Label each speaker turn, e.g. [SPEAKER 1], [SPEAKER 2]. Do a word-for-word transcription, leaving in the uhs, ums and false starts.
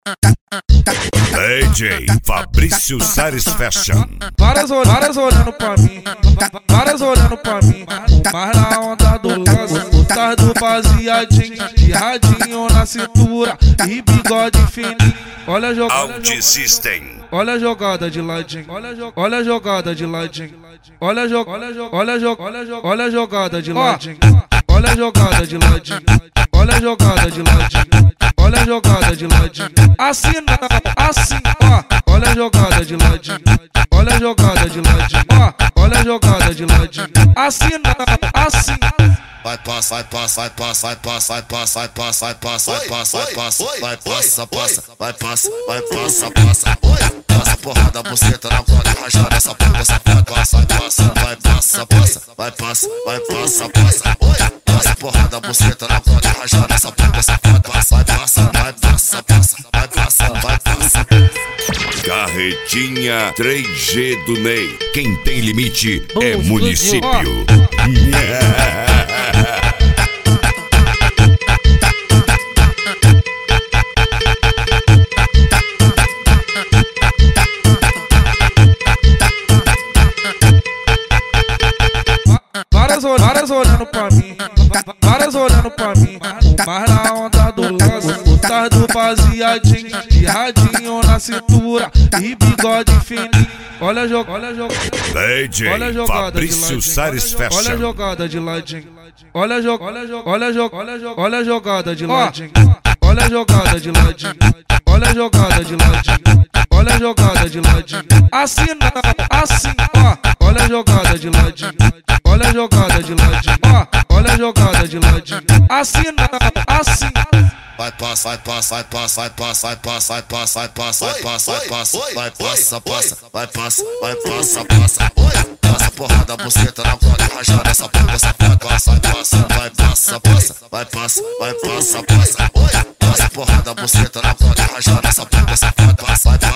[SPEAKER 1] D J Fabrício Sares Fashion.
[SPEAKER 2] Várias, várias olhando pra mim, várias olhando pra mim. Mas na onda do lance, tá do baseadinho, de radinho na cintura e bigode fininho. Olha a jogada,
[SPEAKER 1] Audi System.
[SPEAKER 2] olha a jogada de ladinho, olha a jogada de ladinho, olha a jogada, olha a jogada, olha a jogada de ladinho, olha a jogada de ladinho, olha a jogada de ladinho, olha a jogada de ladinho. Assim não, assim, ó, olha a jogada de ladinho, olha a jogada de ladinho, ó, olha a jogada de ladinho. Assim não, assim.
[SPEAKER 3] Vai passa, vai passa, vai passa, vai passa, vai passa, vai passa, vai passa, vai passa, vai passa, vai passa, passa, vai passa, vai passa, passa, passa porrada, buceta na bola, rajada essa porra, essa porra, passa, vai passa, vai passa, passa, vai passa, vai passa, passa, passa porrada, buceta na bola, rajada essa porra, essa porra, passa, vai passa, vai passa, passa, vai passa, vai passa.
[SPEAKER 1] Carretinha três G do Ney. Quem tem limite é município.
[SPEAKER 2] Várias, várias olhando pra mim, várias olhando pra mim. Mas na onda do lance, tá do baseadinho, de radinho na cintura e bigode fininho. Olha a jogada, olha a jogada,
[SPEAKER 1] D J
[SPEAKER 2] olha a jogada
[SPEAKER 1] Fabrício
[SPEAKER 2] de
[SPEAKER 1] Sares
[SPEAKER 2] ladinho, olha a
[SPEAKER 1] Fashion.
[SPEAKER 2] jogada de ladinho, olha a jogada, olha a jogada, olha a jogada de ladinho, olha a jogada de ladinho, olha a jogada de ladinho, olha a jogada de ladinho. Assim não, assim, ó, olha a jogada de ladinho, olha a jogada de ladinho, ó, olha a jogada de ladinho. Assim não, assim.
[SPEAKER 3] Vai passa, vai passa, vai passa, vai passa, vai passa, vai passa, vai passa, vai passa, vai passa, vai passa, passa, vai passa, vai passa, passa, passa porrada, buceta na bola, rajada essa porra, essa porra, passa, vai passa, vai passa, passa, vai passa, vai passa, passa, passa porrada, buceta na bola, rajada essa porra, essa porra, passa, vai